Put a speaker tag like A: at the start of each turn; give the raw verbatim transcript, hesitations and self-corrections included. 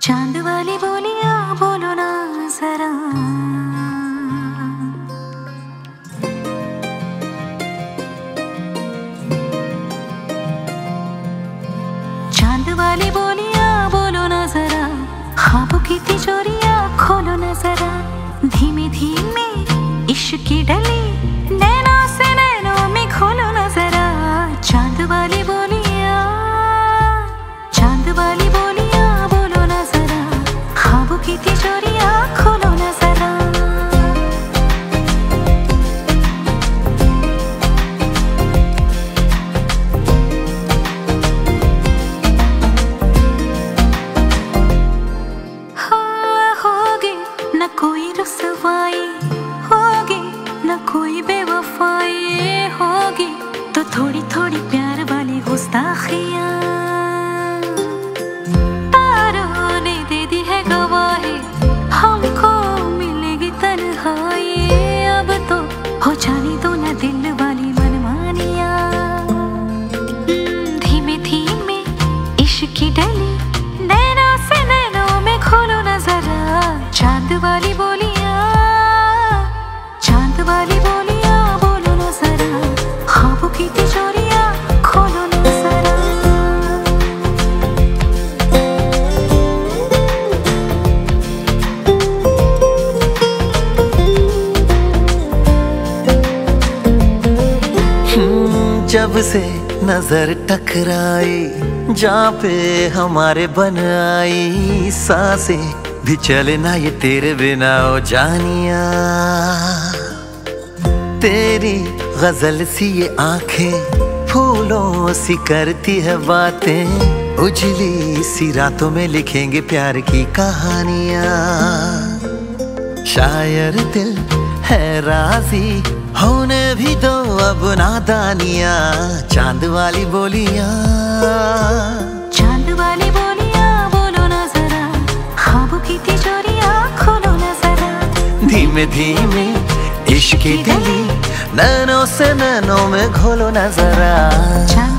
A: चांद वाली बोलिया बोलो ना जरा, चांद वाली बोलिया बोलो ना जरा, ख्वाबों की तिजोरियां खोलो ना जरा। धीमे धीमे इश्क की डली नैनों से नैनों में खोलो ना जरा। चांद वाली बोलिया, चांद वाली बोलिया बोलो ना जरा, ख्वाबों की तिजोरियां खोलो ना जरा। होगी न कोई रुसवाई, होगी न कोई बेवफाई, होगी तो थोड़ी थोड़ी प्यार वाली गुस्ताखियां। तारों ने दे दी है गवाही, हमको मिलेगी तन्हाई। अब तो हो जाने दो ना दिल वाली मनमानियां। धीमे धीमे इश्क की डली नैनों से नैनों में खोलो ना जरा। चांद वाली बोलिया, चांद वाली बोलिया बोलो ना जरा, ख्वाबों की तिजोरियां खोलो ना जरा।
B: जब से नजर टकराई, जहाँ पे हमारे बन आई, सांसें भी चले ना ये तेरे बिना ओ जानिया। तेरी गजल सी ये आंखें फूलों सी करती है बातें, उजली सी रातों में लिखेंगे प्यार की कहानियां। शायर दिल है राजी, होने भी दो अब नादानियां। चांद वाली बोलियां,
A: चांद वाली बोलिया बोलो ना जरा, ख्वाबों की तिजोरियां खोलो ना जरा।
B: धीमे धीमे इश्क की डली नैनों से नैनों में घोलो ना जरा।